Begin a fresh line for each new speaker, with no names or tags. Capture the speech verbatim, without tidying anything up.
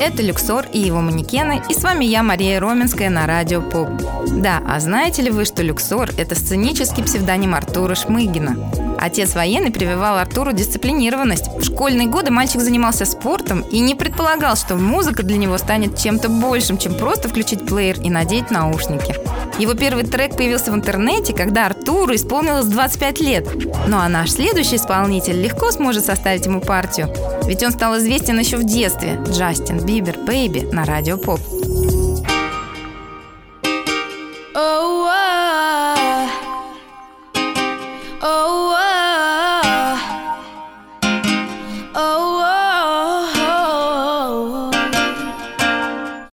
Это Люксор и его манекены, и с вами я, Мария Роменская, на Радио Поп. Да, а знаете ли вы, что Люксор – это сценический псевдоним Артура Шмыгина? Отец военный прививал Артуру дисциплинированность. В школьные годы мальчик занимался спортом и не предполагал, что музыка для него станет чем-то большим, чем просто включить плеер и надеть наушники. Его первый трек появился в интернете, когда Артуру исполнилось двадцать пять лет. Ну а наш следующий исполнитель легко сможет составить ему партию, ведь он стал известен еще в детстве. Джастин Бибер, «Бэйби» на Радио Поп.
Oh,